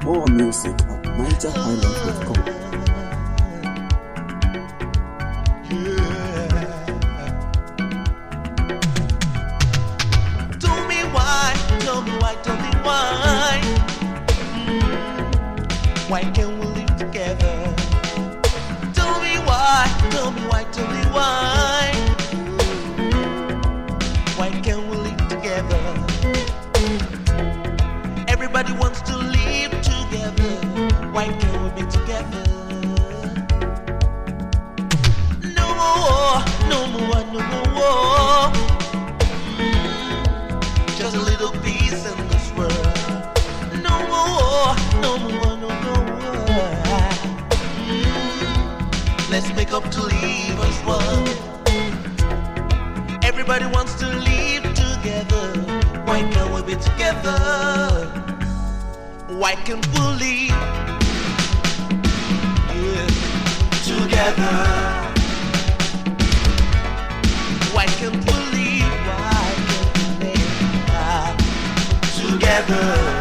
More music at NigerHighlife.com. Tell me why, tell me why. Why can't we live together? Tell me why, tell me why. Why can't we live together? Everybody wants to live together. Why can't we be together? No more. Just a little peace in this world. No more. Let's make up to live as one. Everybody wants to live together. Why can't we be together? Why can't we live together? Why can't we live? Why can't we live together?